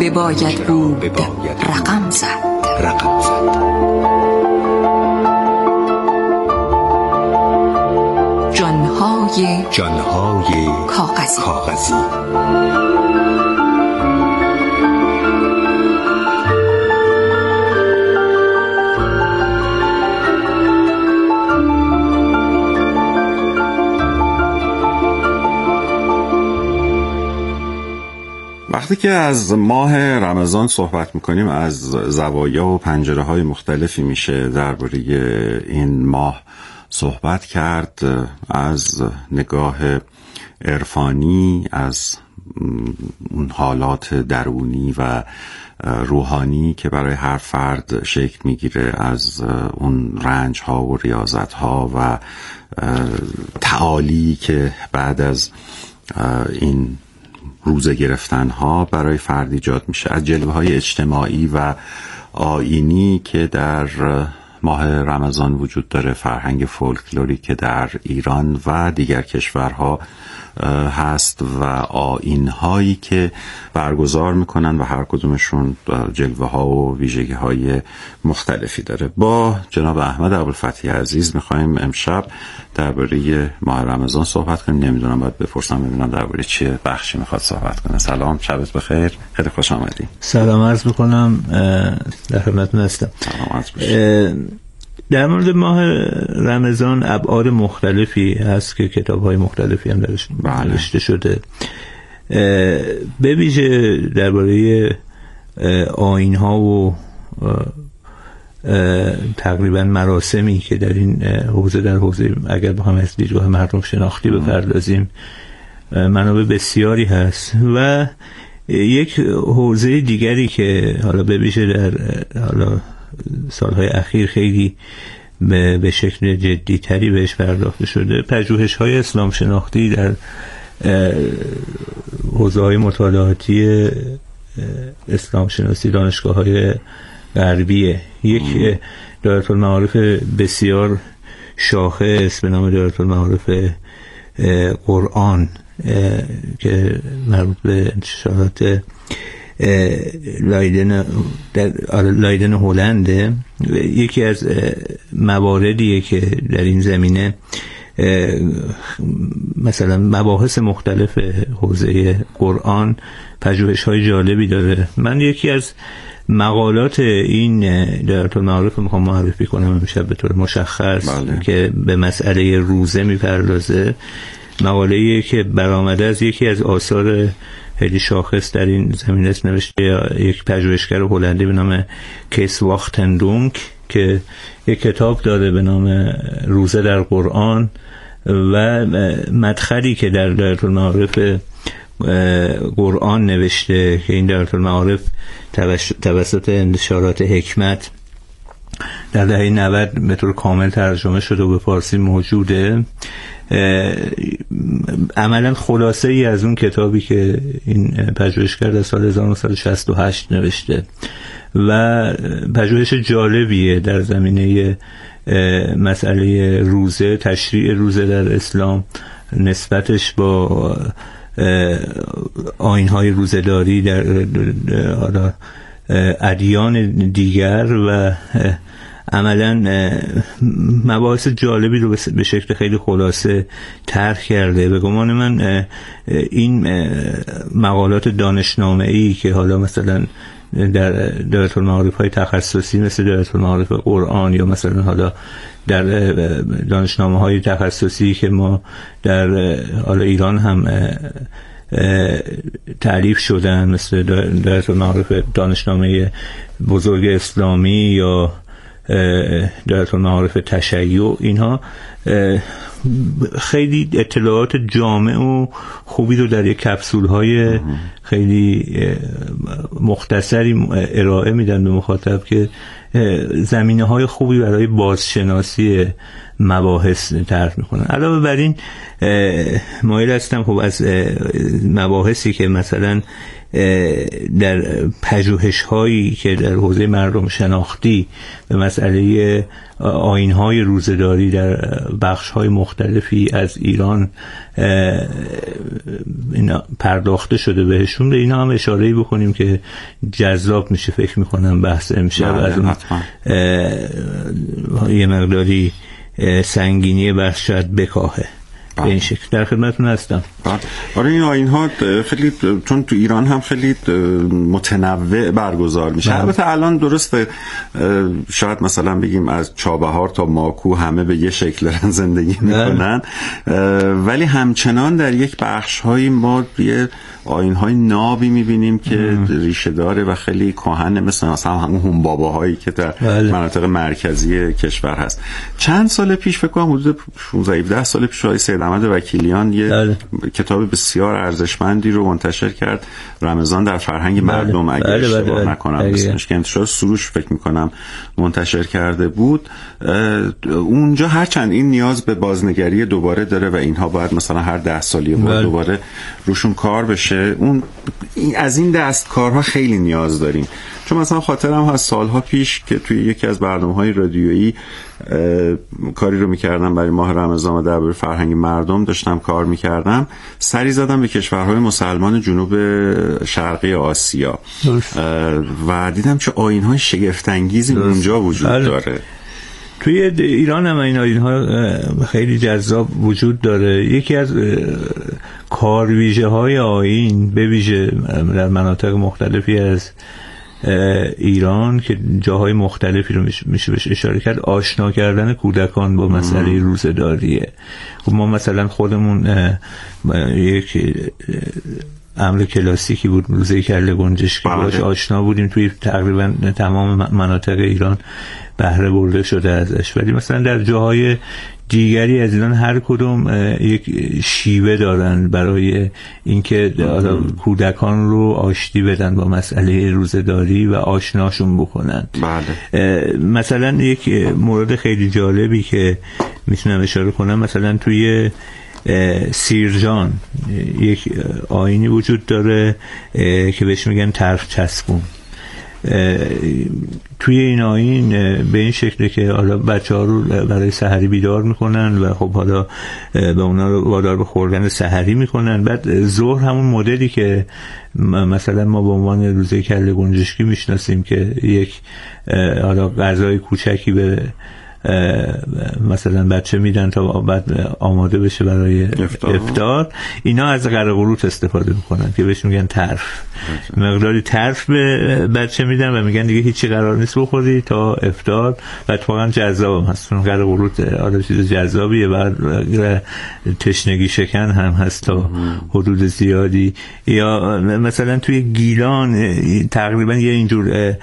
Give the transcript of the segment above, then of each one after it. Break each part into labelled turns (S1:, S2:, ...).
S1: بباید بود رقم زد. جانهای کاغذی.
S2: وقتی که از ماه رمضان صحبت میکنیم از زوایا و پنجره های مختلفی میشه درباره این ماه صحبت کرد، از نگاه عرفانی، از اون حالات درونی و روحانی که برای هر فرد شکل میگیره، از اون رنج ها و ریاضت ها و تعالی که بعد از این روزه گرفتن ها برای فرد ایجاد میشه، از جلوه های اجتماعی و آیینی که در ماه رمضان وجود داره، فرهنگ فولکلوری که در ایران و دیگر کشورها هست و آیین‌هایی که برگزار میکنن و هر کدومشون جلوه ها و ویژگی های مختلفی داره. با جناب احمد ابوالفتحی عزیز میخوایم امشب درباره ماه رمضان صحبت کنیم. نمیدونم، باید بپرسم ببینم درباره چه بخشی میخواد صحبت کنه. سلام، شبت بخیر، خیلی خوش آمدید.
S3: سلام عرض میکنم، در خدمتتون هستم.
S2: سلام عرض باشید.
S3: در مورد ماه رمضان ابعاد مختلفی هست که کتاب‌های مختلفی هم درش نوشته شده. به ویژه درباره آیین‌ها و تقریبا مراسمی که در این حوزه، در حوزه اگر بخوام از دیدگاه مردم شناختی بپردازیم، منابع بسیاری هست و یک حوزه دیگری که حالا به ویژه در حالا سالهای اخیر خیلی به شکل جدی تری بهش پرداخته شده، پژوهش‌های اسلام شناختی در حوزه‌های مطالعاتی اسلام شناسی دانشگاه‌های غربیه. یک دایره‌المعارف بسیار شاخص به نام دایره‌المعارف قرآن که مربوط به انتشارات لایدن هلنده، یکی از مواردیه که در این زمینه مثلا مباحث مختلف حوزه قرآن پژوهش‌های جالبی داره. من یکی از مقالات این دایره‌المعارف میخوام معرفی کنم امشب به طور مشخص. که به مسئله روزه میپردازه. مقاله‌ای که برآمده از یکی از آثار خیلی شاخص در این زمینه است، نوشته یک پژوهشگر هلندی به نام کیس واختندونک که یک کتاب داره به نام روزه در قرآن و مدخلی که در دایره‌المعارف قرآن نوشته که این دایره‌المعارف توسط انتشارات حکمت در دهه 90 به طور کامل ترجمه شده و به فارسی موجوده. عملا خلاصه ای از اون کتابی که این پژوهشگر در سال 1968 نوشته و پژوهش جالبیه در زمینه مسئله روزه، تشریع روزه در اسلام، نسبتش با آیین‌های روزه‌داری در ادیان دیگر و عملاً مباحث جالبی رو به شکل خیلی خلاصه طرح کرده. به گمان من این مقالات دانشنامه‌ای که حالا مثلا در دایره‌المعارف‌های تخصصی مثل دایره‌المعارف قرآن یا مثلا حالا در دانشنامه‌های تخصصی که ما در حالا ایران هم تألیف شدن، مثل دایره‌المعارف دانشنامه بزرگ اسلامی یا دایره‌المعارف تشیع، اینها خیلی اطلاعات جامع و خوبی رو در یک کپسول‌های خیلی مختصری ارائه میدن به مخاطب که زمینه‌های خوبی برای بازشناسی مباحث طرح میکنن. علاوه بر این مایل هستم خب از مباحثی که مثلا در پژوهش‌هایی که در حوزه مردم شناختی به مسئله آیین‌های روزه‌داری در بخش‌های مختلفی از ایران اینا پرداخته شده بهشون، به اینا هم اشاره‌ای بکنیم که جذاب میشه فکر می‌کنم بحث امشب از اون یه مقداری سنگینی بحث شاید بکاهه. به این شکل در خدمتتون هستم.
S2: آره این آیین‌ها خیلی چون تو ایران هم خیلی متنوع برگزار میشه. البته الان درسته شاید مثلا بگیم از چابهار تا ماکو همه به یه شکل دارن زندگی میکنن، ولی همچنان در یک بخش‌های ما یه آیین‌های نابی می‌بینیم که ریشه داره و خیلی کهنه، مثلا همون هنباباهایی که در مناطق مرکزی کشور هست. چند سال پیش فکر کنم حدود 16-17 سال پیش آقای سید احمد وکیلیان یه کتاب بسیار ارزشمندی رو منتشر کرد، رمضان در فرهنگ مردم، اگه اشتباه نکنم اسمش، که انتشار سروش فکر می‌کنم منتشر کرده بود. اونجا هرچند این نیاز به بازنگری دوباره داره و اینها باید مثلا هر 10 سالی دوباره روشون کار بشه، اون از این دستکارها خیلی نیاز داریم. چون مثلا خاطرم هست سالها پیش که توی یکی از برنامه‌های رادیویی کاری رو می‌کردم برای ماه رمضان و درباره فرهنگ مردم داشتم کار می‌کردم، سری زدم به کشورهای مسلمان جنوب شرقی آسیا و دیدم چه آیین‌های شگفت‌انگیزی اونجا وجود داره.
S3: توی ایران هم این آیین‌ها خیلی جذاب وجود داره. یکی از کارویژه‌های آیین به ویژه در مناطق مختلفی از ایران که جاهای مختلفی رو میشه بهش اشاره کرد، آشنا کردن کودکان با مسئله روزه‌داریه. خب ما مثلا خودمون یک امر کلاسیکی بود روزه کله گنجشکی، باهاش آشنا بودیم، توی تقریبا تمام مناطق ایران بهره برده شده ازش، ولی مثلا در جاهای دیگری از ایران هر کدوم یک شیوه دارن برای اینکه کودکان رو آشتی بدن با مسئله روزه‌داری و آشناشون بکنن.
S2: بله.
S3: مثلا یک مورد خیلی جالبی که میتونم اشاره کنم، مثلا توی سیرجان یک آیینی وجود داره که بهش میگن طرف چسبون. توی این آیین به این شکله که حالا بچه‌ها رو برای سحری بیدار میکنن و خب حالا به اونا رو وادار به خوردن سحری میکنن. بعد ظهر همون مدلی که مثلا ما به عنوان روزه کله گنجشکی میشناسیم که یک حالا غذای کوچکی به مثلا بچه میدن تا بعد آماده بشه برای افطار، اینا از قرقروت استفاده میکنن که بهش میگن طرف. مقداری طرف به بچه میدن و میگن دیگه هیچی قرار نیست بخوری تا افطار. و اتفاقا جذاب هست، چون قرقروت آره چیز جذابیه و تشنگی شکن هم هست تا حدود زیادی. یا مثلا توی گیلان تقریبا یه اینجور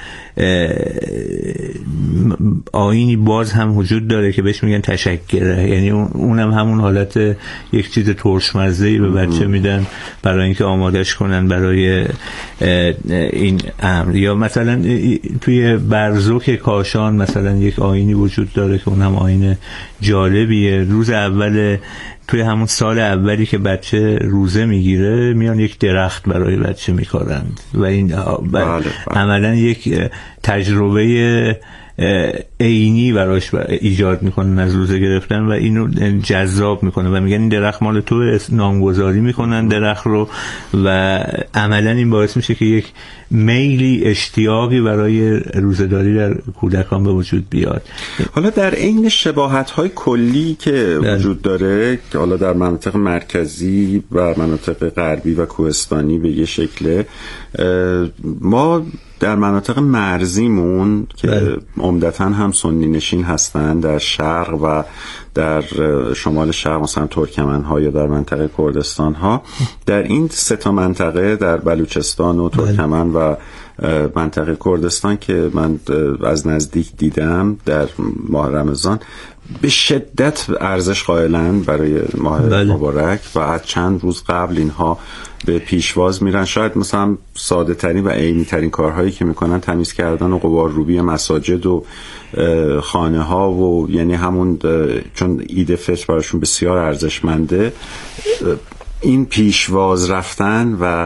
S3: آیینی باز هم وجود داره که بهش میگن تشکره، یعنی اونم همون حالت یک چیز ترشمزه‌ای به بچه میدن برای اینکه آمادش کنن برای این امر. یا مثلا توی برزوک کاشان مثلا یک آیینی وجود داره که اونم آیین جالبیه. روز اول توی همون سال اولی که بچه روزه میگیره میان یک درخت برای بچه میکارند و این عملا یک تجربه عینی براش ایجاد میکنن از روزه گرفتن و اینو جذاب میکنه و میگن این درخت مال تو، نامگذاری میکنن درخت رو و عملا این باعث میشه که یک میلی اشتیاقی برای روزه‌داری در کودکان به وجود بیاد.
S2: حالا در عین شباهت‌های کلی که وجود داره که حالا در مناطق مرکزی و مناطق غربی و کوهستانی به یه شکل، ما در مناطق مرزیمون که عمدتاً هم سنی نشین هستن در شرق و در شمال شرق مثلا ترکمن‌ها یا در منطقه کردستان‌ها، در این سه تا منطقه در بلوچستان و ترکمن و منطقه کردستان که من از نزدیک دیدم در ماه رمضان به شدت ارزش قائلن برای ماه مبارک و از چند روز قبل اینها به پیشواز میرن. شاید مثلا ساده ترین و عینی ترین کارهایی که میکنن تمیز کردن و غبارروبی مساجد و خانه ها و یعنی همون چون عید فطر براشون بسیار ارزشمنده، این پیشواز رفتن و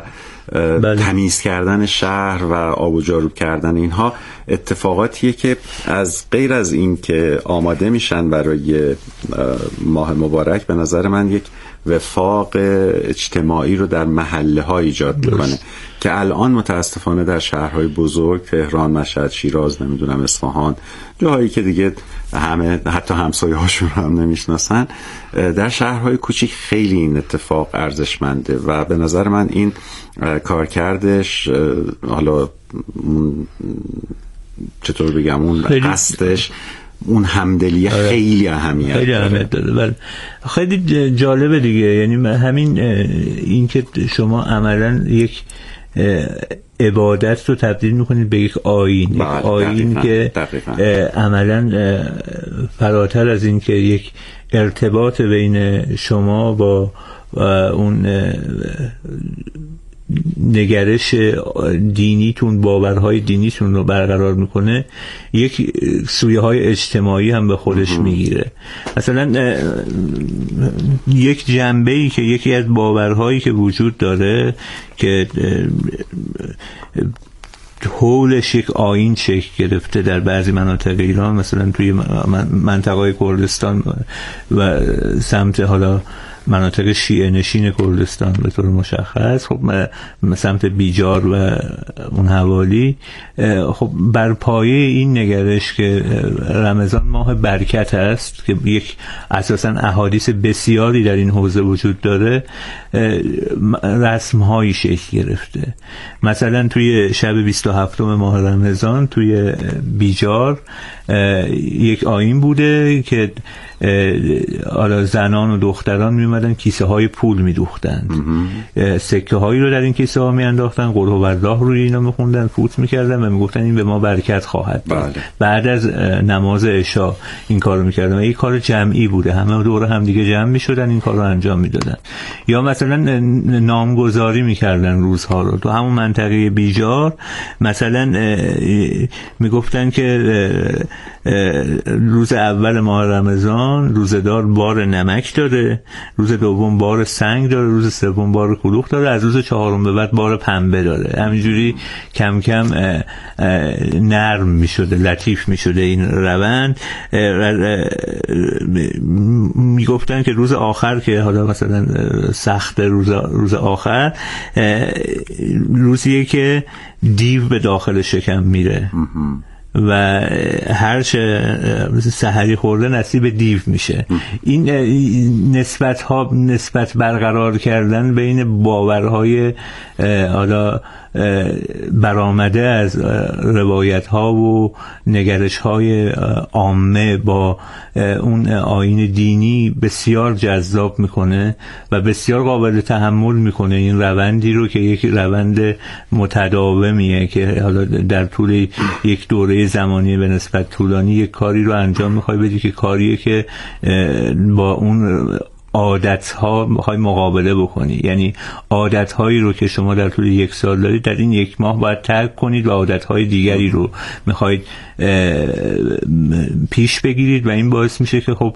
S2: تمیز کردن شهر و آب و جارو کردن، اینها اتفاقاتیه که از غیر از این که آماده میشن برای ماه مبارک، به نظر من یک وفاق اجتماعی رو در محله ها ایجاد میکنه که الان متاسفانه در شهرهای بزرگ، تهران، مشهد، شیراز، نمیدونم اصفهان، جاهایی که دیگه همه حتی همسایه هاشون رو هم نمیشناسن، در شهرهای کوچیک خیلی این اتفاق ارزشمنده و به نظر من این کارکردش، حالا چطور بگم، اون قصدش، اون همدلی خیلی اهمیت
S3: داره. خیلی جالبه دیگه. یعنی همین این که شما عملا یک عبادت رو تبدیل میکنید به یک آیین، آیین که عملا فراتر از این که یک ارتباط بین شما با اون نگرش دینیتون، باورهای دینیتون رو برقرار میکنه، یک سویه های اجتماعی هم به خودش میگیره. مثلا یک جنبه‌ای که یکی از باورهایی که وجود داره که حولش یک آیین شکل گرفته در بعضی مناطق ایران، مثلا توی منطقه کردستان و سمت حالا مناطق شیعه نشین کردستان به طور مشخص، خب سمت بیجار و اون حوالی، خب بر پایه این نگرش که رمضان ماه برکت است که یک اساساً احادیث بسیاری در این حوزه وجود داره، رسم‌هایی شکل گرفته. مثلا توی شب 27 ماه رمضان توی بیجار یک آیین بوده که حالا زنان و دختران می اومدن کیسه های پول می دوختند، سکه هایی رو در این کیسه ها می انداختن، قل هو الله روی اینا می خوندن، فوت می کردن و می گفتن این به ما برکت خواهد داد. بعد از نماز عشا این کار رو می کردن و این کار جمعی بوده، همه دور هم دیگه جمع می شدن این کار رو انجام می دادن. یا مثلا نامگذاری می کردن روزها رو. تو همون منطقه بیجار مثلا می گفتن که روز اول ماه رمضان روزدار بار نمک داره، روز دوم بار سنگ داره، روز سوم بار کلوخ داره، از روز چهارم به بعد بار پنبه داره. همینجوری کم کم نرم می شده، لطیف می شده این روند. می گفتن که روز آخر که حالا مثلا سخت روز آخر روزیه که دیو به داخل شکم میره و هر چه سحری خورده نصیب دیو میشه. این نسبت برقرار کردن بین باورهای حالا برآمده از روایت ها و نگرش های عامه با اون آیین دینی بسیار جذاب میکنه و بسیار قابل تحمل میکنه این روندی رو که یک روند متداومیه که حالا در طول یک دوره زمانی به نسبت طولانی یک کاری رو انجام میخوای بدی که کاریه که با اون عادت‌ها میخوای مقابله بکنی. یعنی عادت‌هایی رو که شما در طول یک سال دارید در این یک ماه باید ترک کنید و عادت‌های دیگری رو میخواید پیش بگیرید و این باعث میشه که خب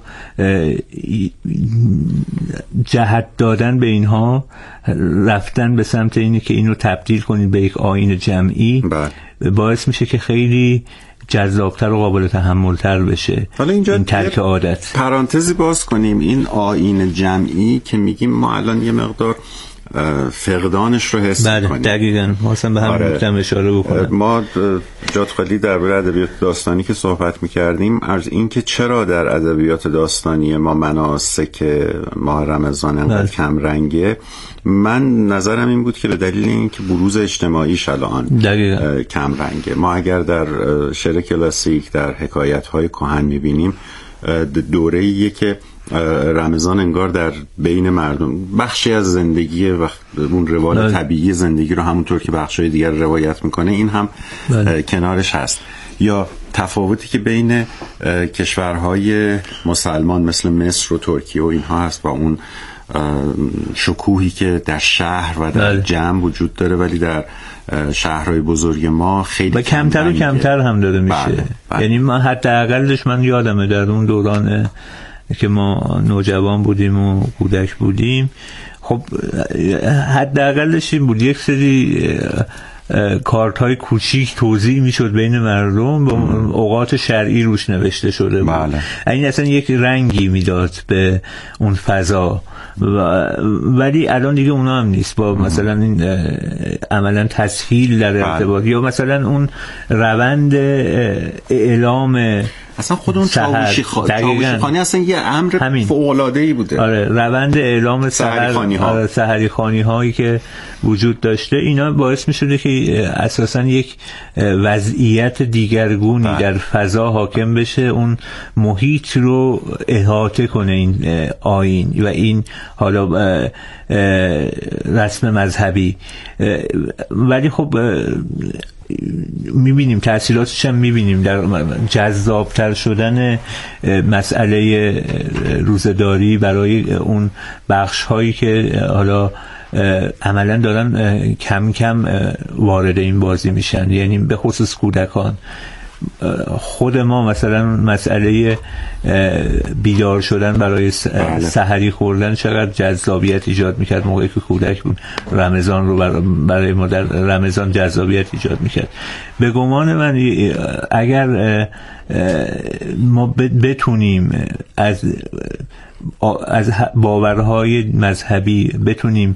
S3: جهت دادن به اینها، رفتن به سمت اینه که اینو تبدیل کنید به یک آیین جمعی، باعث میشه که خیلی جذابتر و قابل تحملتر بشه.
S2: حالا اینجا
S3: این ترک عادت.
S2: پرانتزی باز کنیم، این آیین جمعی که میگیم ما الان یه مقدار فقدانش رو حس می‌کنیم.
S3: دقیقاً واسه به هم گفتم اشاره بکنم.
S2: ما جات خالی درباره ادبیات داستانی که صحبت می‌کردیم، از این که چرا در ادبیات داستانی ما مناسک ماه رمضان انقدر کم رنگه، من نظرم این بود که به دلیل اینکه بروز اجتماعیش الان کم رنگه. ما اگر در شعر کلاسیک، در حکایت‌های کهن می‌بینیم دوره‌ایه که رمضان انگار در بین مردم بخشی از زندگی و اون روال طبیعی زندگی رو همونطور که بخشای دیگر روایت میکنه این هم کنارش هست. یا تفاوتی که بین کشورهای مسلمان مثل مصر و ترکیه و اینها هست با اون شکوهی که در شهر و در جمع وجود داره ولی در شهرهای بزرگ ما خیلی
S3: کمتر و کمتر هم داره میشه. یعنی من حداقلش من یادمه در اون دوران که ما نوجوان بودیم و کودک بودیم، خب حداقلش این بود یک سری کارت های کوچیک توزیع میشد بین مردم، با اوقات شرعی روش نوشته شده بود. این اصلا یک رنگی میداد به اون فضا، ولی الان دیگه اونا هم نیست. با مثلا این عملا تسهیل در ارتباط یا مثلا اون روند اعلام
S2: اصلا خود اون چاوشی خانی اصلا یه امر فوق‌العاده‌ای بوده.
S3: آره، روند اعلام سحری خوانی هایی که وجود داشته، اینا باعث می‌شده که اساسا یک وضعیت دیگرگونی در فضا حاکم بشه، اون محیط رو احاطه کنه این آیین و این حالا رسم مذهبی. ولی خب میبینیم تأثیراتش هم میبینیم در جذابتر شدن مسئله روزه‌داری برای اون بخش هایی که حالا عملا دارن کم کم وارد این بازی میشن، یعنی به خصوص کودکان. خود ما مثلا مسئله بیدار شدن برای سحری خوردن چقدر جذابیت ایجاد میکرد موقعی که کودک بود. رمضان رو برای ما در رمضان جذابیت ایجاد میکرد. به گمان من اگر ما بتونیم از باورهای مذهبی بتونیم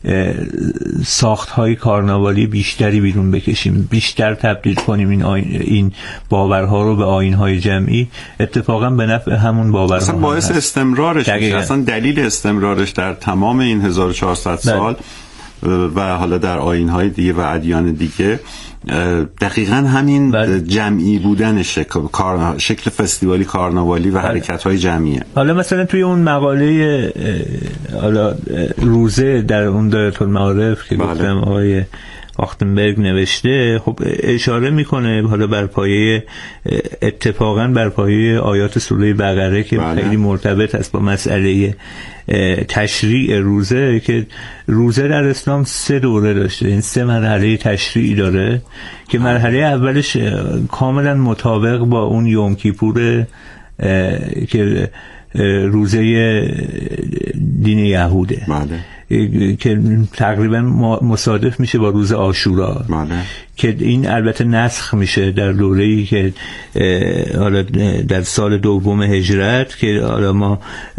S3: ساختهای کارناوالی بیشتری بیرون بکشیم، بیشتر تبدیل کنیم این باورها رو به آیین‌های جمعی، اتفاقا به نفع همون باورها
S2: اصلا باعث استمرارش میشه. اصلا دلیل استمرارش در تمام این 1400 سال و حالا در آیین‌های دیگه و ادیان دیگه دقیقاً همین جمعی بودن شکل فستیوالی کارناوالی و حرکت‌های جمعیه.
S3: حالا مثلا توی اون مقاله حالا روزه در اون دایره المعارف که گفتم آقای آختنبرگ نوشته، خب اشاره میکنه حالا بر پایه اتفاقاً بر پایه آیات سوره بقره که خیلی مرتبط است با مسئله تشریع روزه، که روزه در اسلام 3 دوره داشته، این 3 مرحله تشریعی داره که مرحله اولش کاملا مطابق با اون یوم کیپور که روزه دین یهوده که تقریبا مصادف میشه با روز عاشورا که این البته نسخ میشه در دوره‌ای که حالا در سال دوم هجرت که حالا ما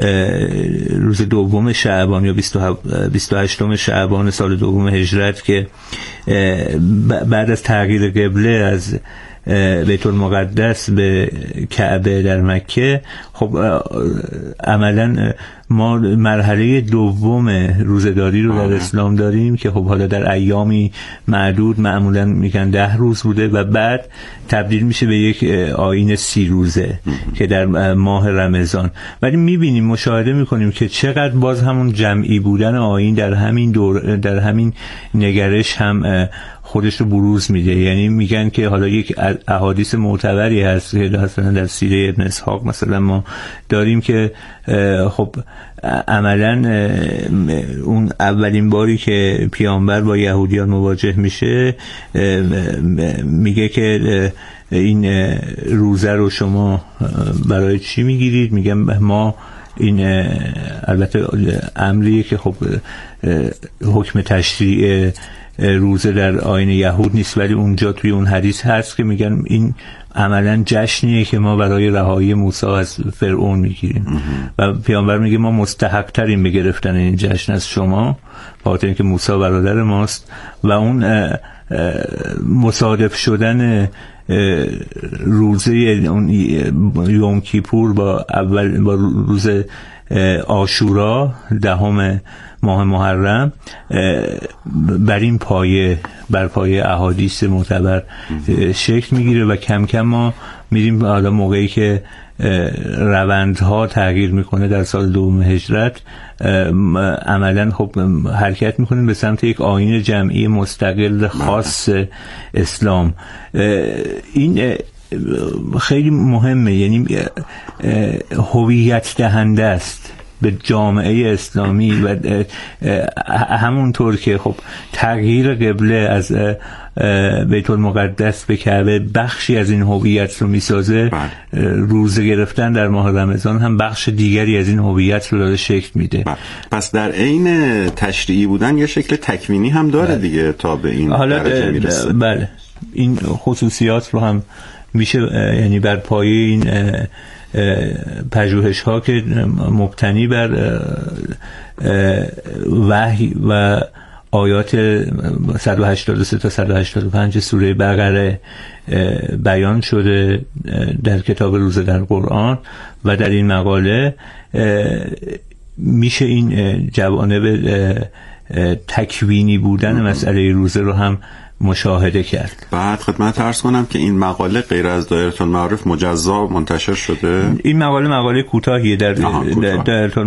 S3: روز دوم شعبان یا 28 شعبان سال دوم هجرت که بعد از تغییر قبله از بیت المقدس به کعبه در مکه، خب عملا ما مرحله دوم روزه‌داری رو در اسلام داریم که خب حالا در ایامی معدود، معمولا میگن 10 روز بوده و بعد تبدیل میشه به یک آیین 30 روزه که در ماه رمضان. ولی میبینیم، مشاهده میکنیم که چقدر باز همون جمعی بودن آیین در همین در همین نگرش هم خودش رو بروز میده. یعنی میگن که حالا یک احادیث معتبری هست که مثلا در سیره ابن اسحاق مثلا ما داریم که خب عملا اون اولین باری که پیامبر با یهودیان مواجه میشه میگه که این روزه رو شما برای چی میگیرید؟ میگم ما این البته امریه که خب حکم تشریع روزه در آیین یهود نیست، ولی اونجا توی اون حدیث هست که میگن این عملا جشنیه که ما برای رهایی موسی از فرعون میگیریم و پیامبر میگه ما مستحق تریم به گرفتن این جشن از شما، خاطر اینکه موسی برادر ماست. و اون مصادف شدن روزه اون یوم کیپور با روز عاشورا 10 ماه محرم بر این بر پایه احادیث معتبر شکل میگیره و کم کم ما میریم حالا موقعی که روندها تغییر میکنه در سال دوم هجرت، عملا خب حرکت میکنیم به سمت یک آیین جمعی مستقل خاص اسلام. این خیلی مهمه، یعنی هویت دهنده است به جامعه اسلامی و همونطور که خب تغییر قبله از بیت المقدس به کعبه بخشی از این هویت رو میسازه، روزه گرفتن در ماه رمضان هم بخش دیگری از این هویت رو داره شکل میده.
S2: پس در عین تشریعی بودن یه شکل تکوینی هم داره دیگه تا به این درجه میرسه.
S3: بله، این خصوصیات رو هم میشه یعنی بر پایه این پژوهش ها که مبتنی بر وحی و آیات 183 تا 185 سوره بقره بیان شده در کتاب روزه در قرآن و در این مقاله میشه این جوانب تکوینی بودن مسئله روزه رو هم مشاهده کرد.
S2: بعد خدمت عرض کنم که این مقاله غیر از دایره المعارف مجزا منتشر شده.
S3: این مقاله کوتاهیه در دایره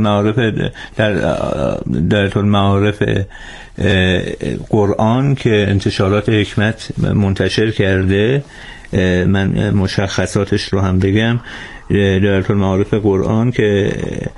S3: المعارف قرآن که انتشارات حکمت منتشر کرده. من مشخصاتش رو هم بگم. دایره المعارف قرآن که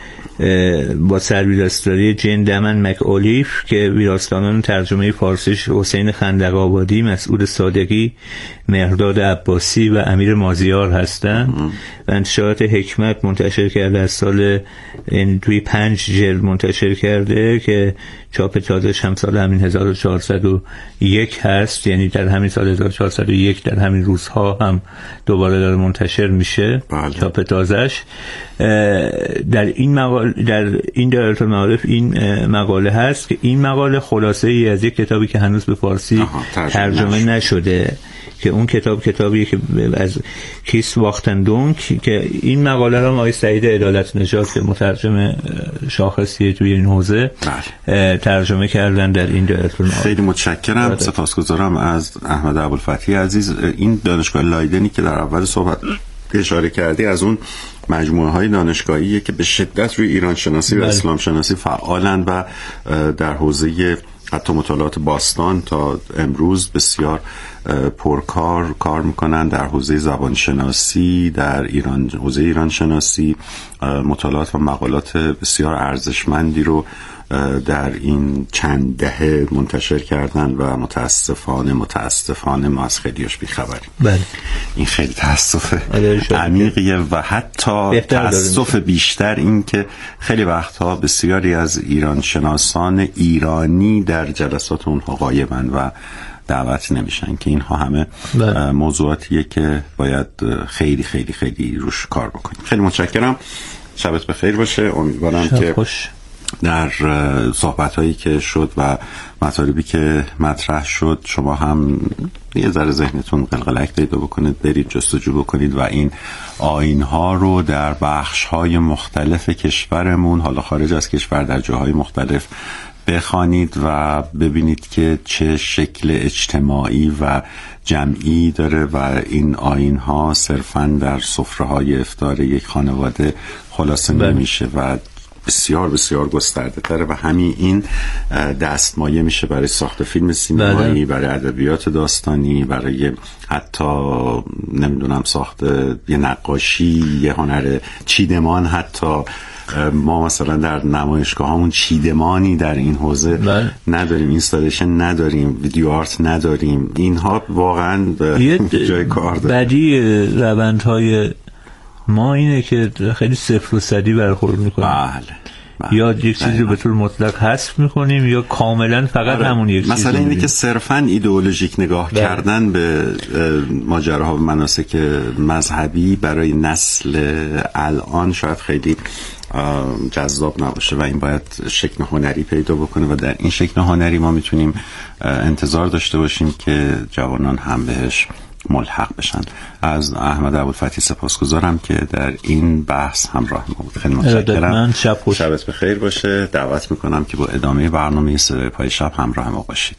S3: با سرویراستاری جین دمن مک‌الیف که ویراستانان ترجمه فارسیش حسین خندق‌آبادی، مسعود صادقی، مهرداد عباسی و امیر مازیار هستند و انتشارات حکمت منتشر کرده از سال توی 5 جلد منتشر کرده که چاپ تازه‌ش هم سال همین 1401 هست، یعنی در همین سال 1401 در همین روزها هم دوباره داره منتشر میشه. چاپ تازه‌اش در این دایره المعارف این مقاله هست که این مقاله خلاصه ای از یک کتابی که هنوز به فارسی ترجمه نشده که اون کتابیه که از کیس واختن دونک که این مقاله رو آقای سعید عدالت نژاد که مترجم شاخصیه توی این حوزه ترجمه کردن در این دایره المعارف.
S2: خیلی متشکرم، سپاسگزارم از احمد ابوالفتحی عزیز. این دانشگاه لایدنی که در اول صحبت اشاره کردی از اون مجموعه های دانشگاهیه که به شدت روی ایران شناسی و اسلام شناسی فعالن و در حوزه حتی مطالعات باستان تا امروز بسیار پرکار کار میکنن. در حوزه زبان شناسی، در ایران حوزه ایران شناسی مطالعات و مقالات بسیار ارزشمندی رو در این چند دهه منتشر کردن و متاسفانه ما از خیلیش بیخبریم.
S3: بله.
S2: این خیلی تاسف عمیقیه و حتی تاسف بیشتر این که خیلی وقتها بسیاری از ایران شناسان ایرانی در جلسات اونها غایبن و دعوت نمیشن که اینها همه موضوعاتیه که باید خیلی خیلی خیلی روش کار بکنیم. خیلی متشکرم، شبت بخیر باشه. امیدوارم که در صحبت‌هایی که شد و مطالبی که مطرح شد شما هم یه ذره ذهنتون قلقلک پیدا بکنید، برید جستجو بکنید و این آیین‌ها رو در بخش‌های مختلف کشورمون، حالا خارج از کشور در جاهای مختلف بخوانید و ببینید که چه شکل اجتماعی و جمعی داره و این آیین‌ها صرفاً در سفره‌های افطار یک خانواده خلاصه نمیشه و بسیار بسیار گسترده تره و همین این دستمایه میشه برای ساخت فیلم سینمایی، برای ادبیات داستانی، برای حتی نمیدونم ساخت یه نقاشی، یه هنر چیدمان. حتی ما مثلا در نمایشگاهامون چیدمانی در این حوزه نداریم، اینستالیشن نداریم، ویدیو آرت نداریم. اینها واقعا جای کار داره.
S3: بدی روندهای ما اینه که خیلی صفر و صدی برخورد میکنیم. یا یک چیزی رو به طور مطلق حذف میکنیم یا کاملا فقط همون یک چیز.
S2: مثلا اینه که صرفا ایدئولوژیک نگاه کردن به ماجراها و مناسک مذهبی برای نسل الان شاید خیلی جذاب نباشه و این باید شکل هنری پیدا بکنه و در این شکل هنری ما میتونیم انتظار داشته باشیم که جوانان هم بهش ملحق بشن. از احمد ابوالفتحی سپاسگزارم که در این بحث همراه ما بود. خیلی متشکرم. شبت بخیر باشه. دعوت میکنم که با ادامه برنامه صدای پای شب همراه ما باشید.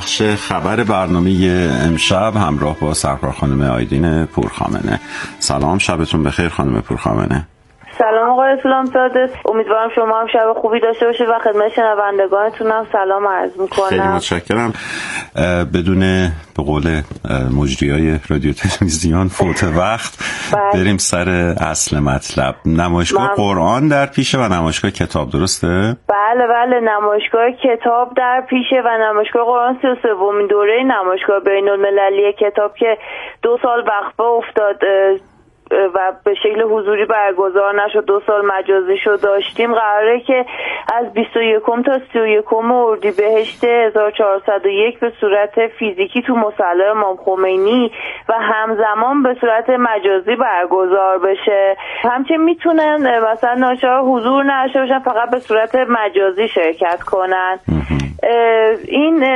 S2: بخش خبر برنامه امشب همراه با سرکار خانم آیدین پورخامنه. سلام، شبتون بخیر خانم پورخامنه.
S4: سلام آقای اسلامزاده، امیدوارم شما هم شب خوبی داشته باشید و خدمت شنوندگانتونم سلام عرض میکنم.
S2: خیلی متشکرم. بدون به قول مجریای رادیو تلویزیون فوت وقت بریم سر اصل مطلب. نمایشگاه قرآن در پیشه و نمایشگاه کتاب، درسته؟
S4: بله، نمایشگاه کتاب در پیشه و نمایشگاه قرآن 33مین دوره نمایشگاه بین‌المللی کتاب که 2 سال وقفه افتاد و به شکل حضوری برگزار نشد، 2 سال مجازی شد داشتیم. قراره که از 21 تا 31 اردیبهشت 1401 به صورت فیزیکی تو مصلی امام خمینی و همزمان به صورت مجازی برگزار بشه. همچنین میتونن مثلا ناشرا حضور نداشته باشن، فقط به صورت مجازی شرکت کنن. این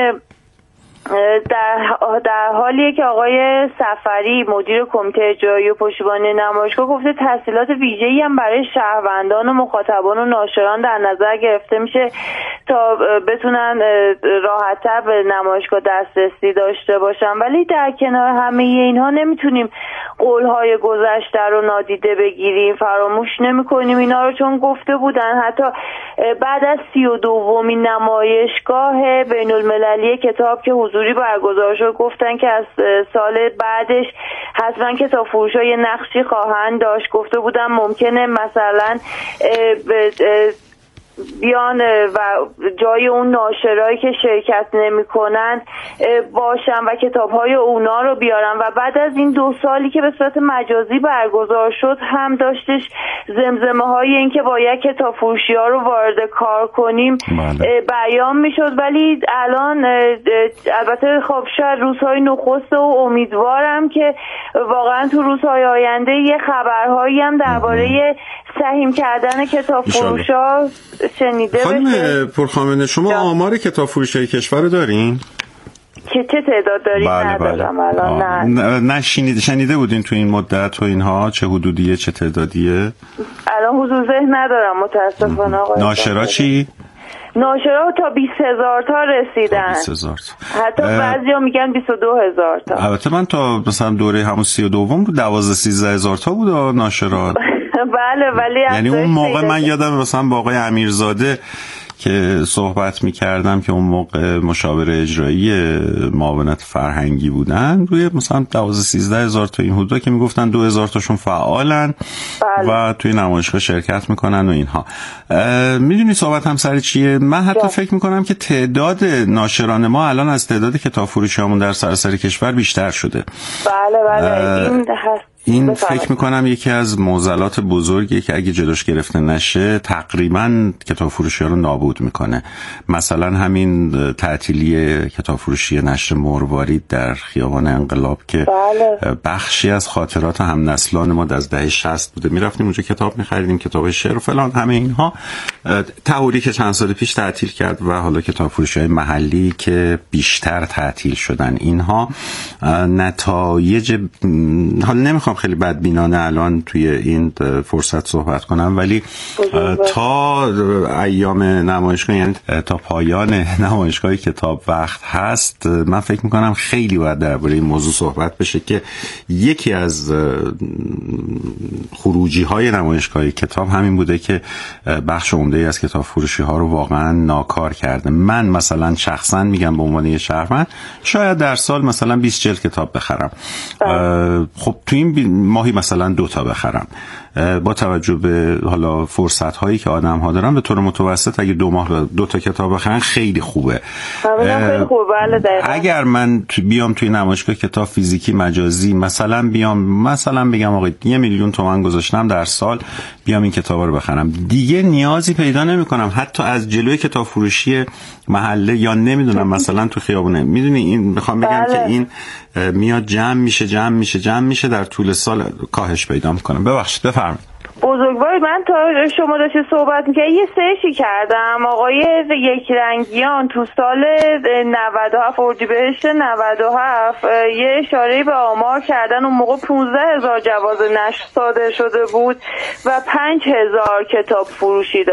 S4: در حالیه که آقای سفری مدیر کمیته اجرایی و پشتیبانی نمایشگاه گفته تسهیلات ویژه‌ای هم برای شهروندان و مخاطبان و ناشران در نظر گرفته میشه تا بتونن راحت‌تر به نمایشگاه دسترسی داشته باشن، ولی در کنار همه اینها نمیتونیم قولهای گذشته رو نادیده بگیریم، فراموش نمی‌کنیم اینا رو، چون گفته بودن حتی بعد از 32مین نمایشگاه بین‌المللی کتاب که حضوری برگزار شد گفتن که از سال بعدش حتما کتاب فروش‌ها یه نقشی خواهند داشت. گفته بودن ممکنه مثلا بیان و جای اون ناشرایی که شرکت نمی‌کنن باشن و کتاب‌های اونا رو بیارن و بعد از این 2 سالی که به صورت مجازی برگزار شد هم داشتش زمزمه‌های این که باید کتاب فروشی‌ها رو وارد کار کنیم بیان می‌شد، ولی الان البته خب شاید روزهای نخست و امیدوارم که واقعا تو روزهای آینده یه خبرهایی هم درباره سهیم کردن کتاب فروش‌ها شنیده بشه.
S2: خانم پورخامنه، شما آمار کتاب فروشی کشور رو دارین؟
S4: چه تعداد دارین؟ ندارم الان.
S2: نه شنیده بودین تو این مدت و اینها چه حدودیه چه تعدادیه؟
S4: الان حضور ذهن ندارم متاسفانه آقای.
S2: ناشرا چی؟
S4: ناشرا تا 20,000 تا رسیدن.
S2: 20,000 تا.
S4: حتی بعضیا میگن 22,000 تا.
S2: البته من تا مثلا دوره همون 32 رو 12-13,000 تا بود ناشرا.
S4: بله، ولی
S2: یعنی اون موقع من یادم مثلا با آقای امیرزاده که صحبت می‌کردم که اون موقع مشاور اجرایی معاونت فرهنگی بودن، روی مثلا 12-13,000 تا این حدودا که میگفتن 2,000 تاشون فعالن و توی نمایشگاه شرکت میکنن و اینها. میدونی صحبت هم سر چیه؟ من حتی فکر میکنم که تعداد ناشران ما الان از تعداد کتاب فروشیامون در سراسر کشور بیشتر شده.
S4: بله
S2: این فکر میکنم یکی از معضلات بزرگیه که اگه جلوش گرفته نشه تقریبا کتاب فروشی ها رو نابود میکنه. مثلا همین تعطیلی کتاب فروشی نشر مروارید در خیابان انقلاب که بخشی از خاطرات هم نسلان ما از دهه 60 بوده، میرفتیم اونجا کتاب میخریدیم، کتاب شعر و فلان، همه اینها تحولی که چند سال پیش تعطیل کرد و حالا کتاب فروشی های محلی که بیشتر تعطیل شدن، اینها نتایج، حالا نمیخوام خیلی بدبینانه الان توی این فرصت صحبت کنم، ولی تا ایام نمایشگاه، یعنی تا پایان نمایشگاه کتاب وقت هست، من فکر میکنم خیلی باید درباره این موضوع صحبت بشه که یکی از خروجی های نمایشگاه کتاب همین بوده که بخش عمده‌ای از کتاب فروشی ها رو واقعا ناکار کرده. من مثلا شخصا میگم به عنوان یه شهروند شاید در سال مثلا 20 جلد کتاب بخرم. خب تو این ماهی مثلا 2 تا بخرم. با توجه به حالا فرصت هایی که آدم ها دارن به طور متوسط اگه 2 ماه 2 تا کتاب بخرن خیلی خوبه. اگر من بیام توی نمایشگاه کتاب فیزیکی مجازی مثلا بگم آقا 1,000,000 تومان گذاشتم در سال، بیام این کتابا رو بخرم، دیگه نیازی پیدا نمی‌کنم حتی از جلوی کتاب فروشی محله یا نمیدونم مثلا تو خیابونه. میدونی این میخوام بگم که این میاد جمع میشه در طول سال کاهش پیدا میکنه. ببخشید بفرمایید.
S4: بزرگوار، من تا شما داشتی صحبت می‌کردی یه سرچی کردم، آقای یکرنگیان تو سال 97 اردیبهشت 97 یه اشاره به آمار کردن، اون موقع 15,000 جواز نشر صادر شده بود و 5,000 کتاب فروشی